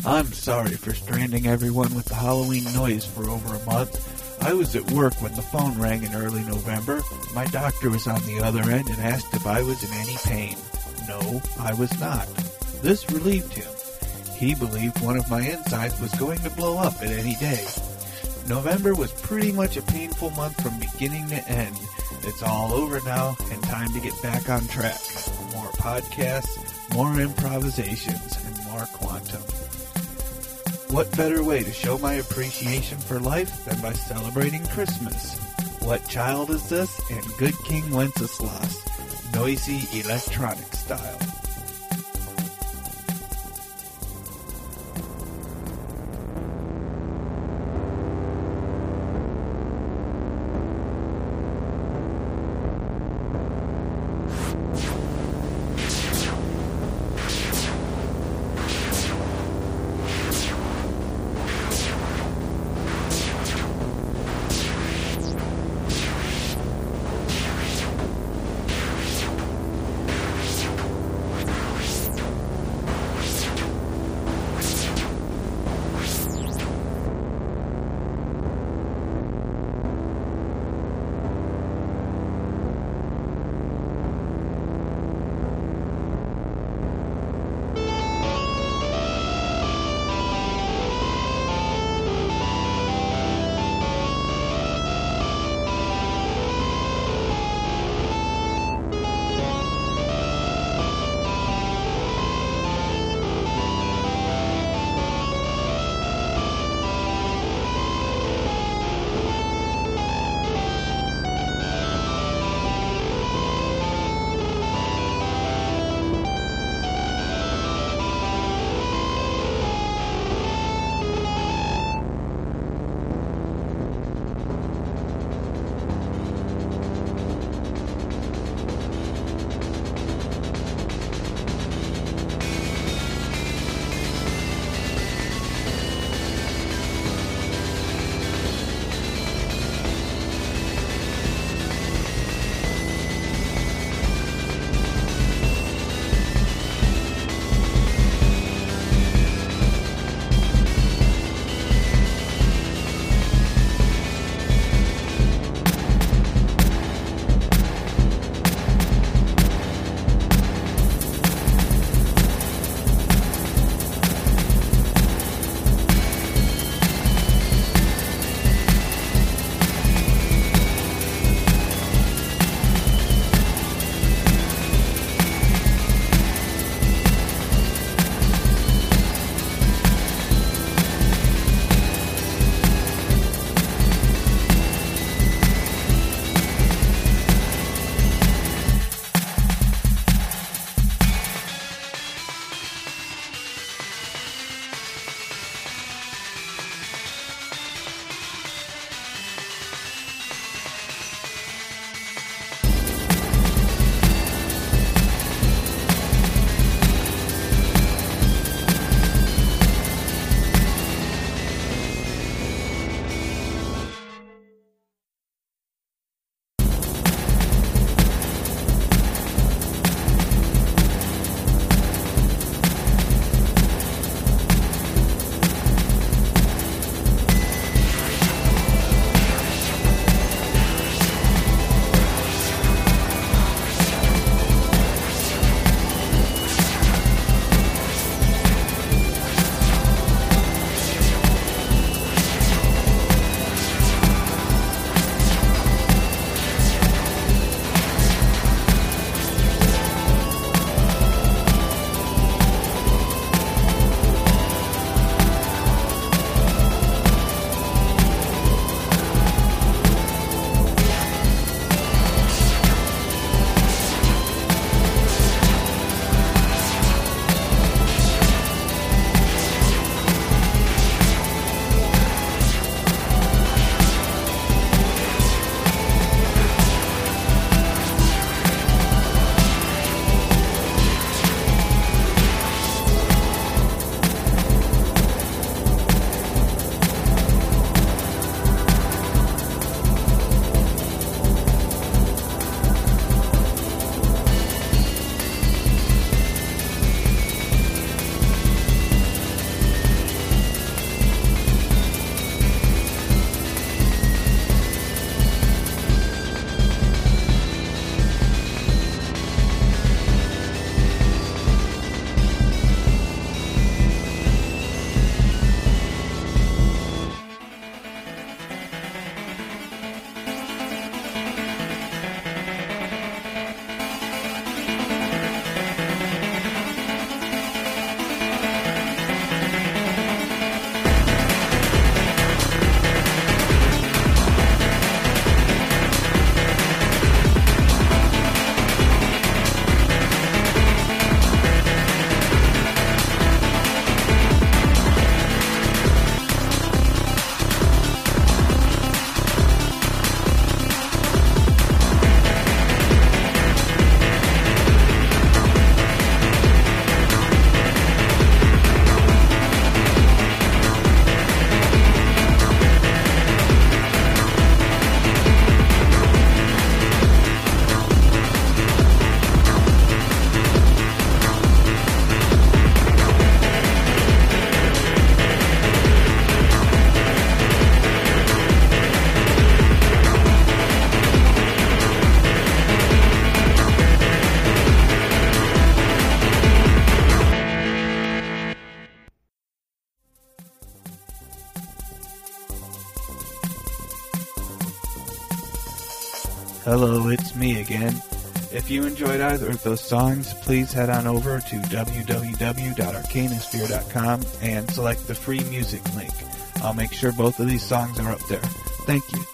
I'm sorry for stranding everyone with the Halloween noise for over a month. I was at work when the phone rang in early November. My doctor was on the other end and asked if I was in any pain. No, I was not. This relieved him. He believed one of my insides was going to blow up at any day. November was pretty much a painful month from beginning to end. It's all over now and time to get back on track. More podcasts, more improvisations, and more quantum. What better way to show my appreciation for life than by celebrating Christmas? What Child Is This? And Good King Wenceslas, noisy electronic style. Hello, it's me again. If you enjoyed either of those songs, please head on over to www.arcanosphere.com and select the free music link. I'll make sure both of these songs are up there. Thank you.